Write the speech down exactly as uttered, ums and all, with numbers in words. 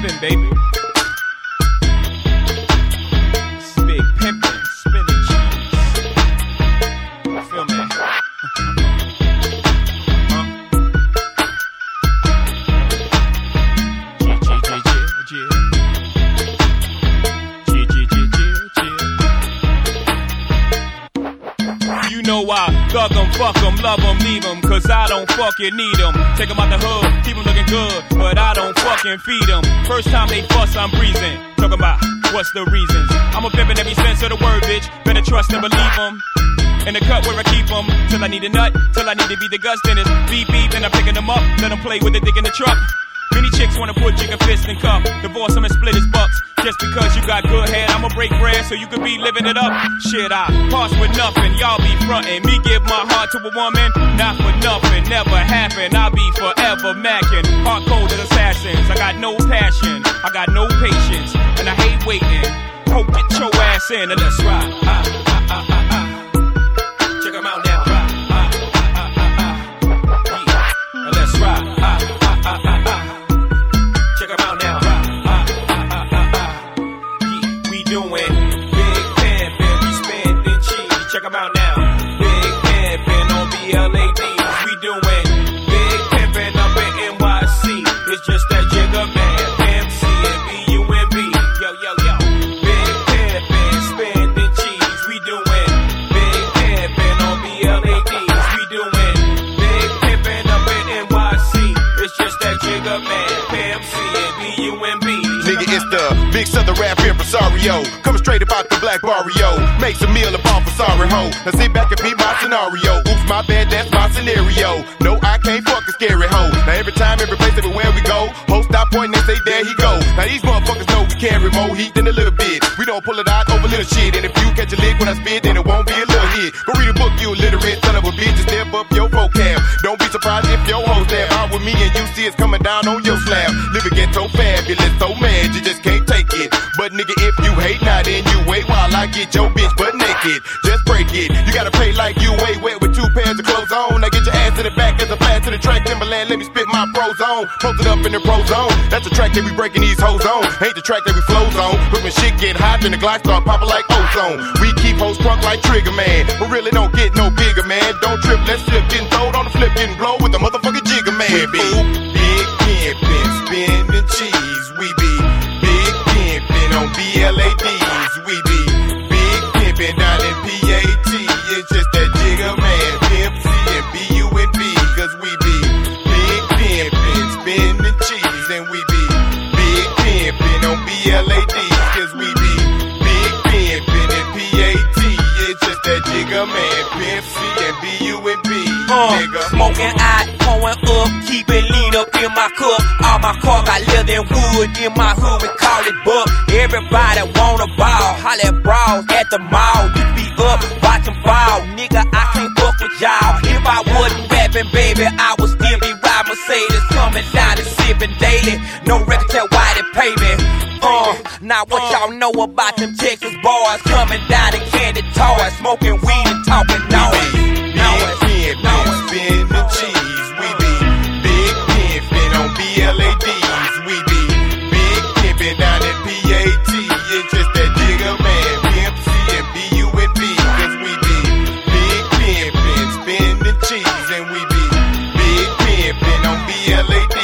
pimpin', baby. It's big pimpin', spinning cheese. You feel me? Huh? Yeah, yeah, yeah, yeah, yeah. Yeah, yeah, yeah, yeah. You know I thug 'em, fuck 'em, love 'em, leave 'em, cause I don't fucking need 'em. Take 'em out the hood, keep 'em looking good, but I don't fucking feed 'em. First time they fuss, I'm breezing. Talking about what's the reasons. I'm a pimp in every sense of the word, bitch. Better trust and believe 'em. In the cut where I keep 'em, till I need a nut, till I need to be the guts, then it's beep beep, and I'm picking 'em up, let 'em play with the dick in the truck. Many chicks wanna put jigger fist in cuff, divorce 'em and split his bucks. Just because you got good head, I'ma break bread so you can be living it up. Shit, I pass with nothing, y'all be frontin'. Me give my heart to a woman, not for nothing, never happen. I'll be forever macking, hard cold as assassins. I got no passion, I got no patience, and I hate waiting. Ho, get your ass in and let's ride. Ah, ah, ah, ah, ah. Check 'em out now. Ah, ah, ah, ah, ah, ah. Yeah. And let's ride. Ah, ah, ah, ah, ah. Check 'em out now. Ah, ah, ah, ah, ah, ah. Yeah. We doing big pimpin', we spending cheese. Check 'em out now. Big pimpin' on B L A Ds. We doing big pimpin' up in N Y C. It's just that Jigga Man, M C and B U M B. Yo, yo, yo. Big pimpin', spending cheese. We doing big pimpin' on B L A Ds. We doing big pimpin' up in N Y C. It's just that Jigga Man, M C and B U M B. Nigga, it's the big southern rap impresario. Coming straight about the black barrio. Makes a meal about for sorry ho. Now sit back and beat my scenario. Oops, my bad, that's my scenario. No, I can't fuck a scary hoe. Now every time, every place, everywhere we go, ho stop pointing and say, there he go. Now these motherfuckers know we carry more heat than a little bit. We don't pull it out over little shit. And if you catch a lick when I spit, then it won't be a little hit. Go read a book, you illiterate son of a bitch, and step up your vocab. Don't be surprised if your hoes stab out with me and you see it's coming down on your slab. Living ghetto fabulous, so mad you just can't take it. But nigga, if you hate, now then you wait while I get your bitch butt naked. Just break it. You gotta pay like you way wet with two pairs of clothes on. Now get your ass in the back as a blast to the track. Timberland, let me spit my pros on. Post it up in the pro zone. That's the track that we breaking these hoes on. Ain't the track that we flows on. But when shit get hot, then the glide start popping like ozone. We keep hoes crunk like Trigger Man. But really don't get no bigger, man. Don't trip, let's flip. Getting throwed on the flip, getting blow with the motherfucking Jigga Man. We be big pimpin', spinning cheese. We be big pimpin' on B L A Ds. We be big pimpin' down in P A T. It's just that Jigga Man, Pimp C and B U N B. Cause we be big pimpin', spinning cheese. And we be big pimpin' on B L A Ds. Cause we be big pimpin' in P A T. It's just that Jigga Man, Pimp C and B U N B. Uh, smoking out, pouring up, keep it lean up in my cup. All my car got leather and wood in my hood, we call it buck. Everybody wanna ball, holla at bras at the mall. You be up, watch them fall, nigga, I can't fuck with y'all. If I wasn't rapping, baby, I would still be riding Mercedes, coming down and sipping daily. No record tell why they pay me. Uh, now what y'all know about them Texas boys coming down in candy toys, smoking weed and talking noise. Big pimpin', spinning cheese. We be big pimpin' on B L A Ds. We be big pimpin' down at P A T. It's just that Jigga Man, Pimp C and B U N B. Cause we be big pimpin', spinning cheese. And we be big pimpin' on B L A Ds.